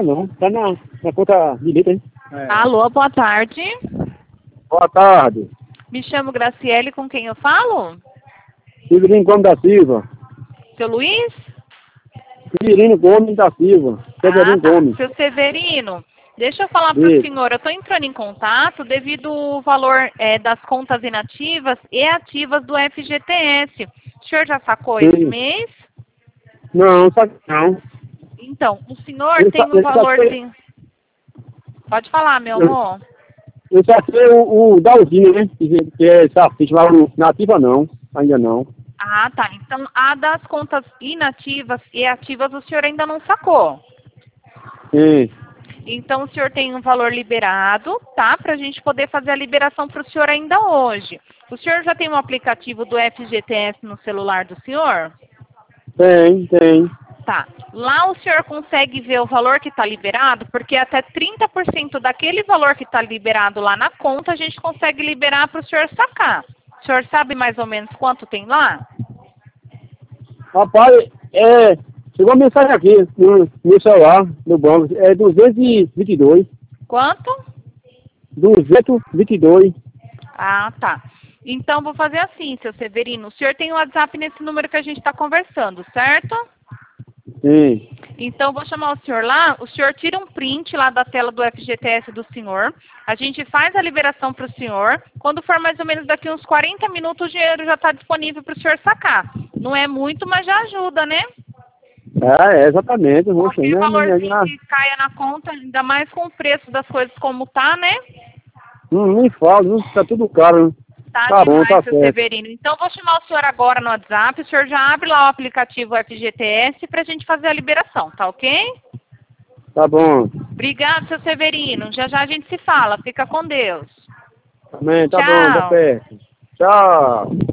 Ah, não. Tá na conta direita, hein? É. Alô, boa tarde. Boa tarde. Me chamo Graciele, com quem eu falo? Severino Gomes da Silva. Seu Luiz? Severino Gomes da Silva. Severino Tá. Gomes. Seu Severino, deixa eu falar para o Isso. senhor. Eu estou entrando em contato devido ao valor das contas inativas e ativas do FGTS. O senhor já sacou esse Sim. mês? Não, só que não. Então, o senhor Eu tem só- um eu só valorzinho. Pode falar, meu amor. Eu só sei o Dalzinho, né? Que é safista, mas nativa não. Ainda não. Ah, tá. Então, a das contas inativas e ativas o senhor ainda não sacou. Sim. Então, o senhor tem um valor liberado, tá? Para a gente poder fazer a liberação para o senhor ainda hoje. O senhor já tem um aplicativo do FGTS no celular do senhor? Tem. Tá. Lá o senhor consegue ver o valor que está liberado, porque até 30% daquele valor que está liberado lá na conta, a gente consegue liberar para o senhor sacar. O senhor sabe mais ou menos quanto tem lá? Rapaz, chegou a mensagem aqui no meu celular, no banco. É 222. Quanto? 222. Ah, tá. Então, vou fazer assim, seu Severino. O senhor tem o WhatsApp nesse número que a gente está conversando, certo? Sim. Então, vou chamar o senhor lá. O senhor tira um print lá da tela do FGTS do senhor. A gente faz a liberação para o senhor. Quando for mais ou menos daqui uns 40 minutos, o dinheiro já está disponível para o senhor sacar. Não é muito, mas já ajuda, né? Exatamente. Qualquer valorzinho que caia na conta, ainda mais com o preço das coisas como tá, né? Nem falo, não tá tudo caro. Né? Tá Tá bom, demais, tá seu certo. Severino. Então, vou chamar o senhor agora no WhatsApp. O senhor já abre lá o aplicativo FGTS para a gente fazer a liberação, tá ok? Tá bom. Obrigado, seu Severino. Já já a gente se fala. Fica com Deus. Também, tá bom, tá Tchau. certo. Tchau.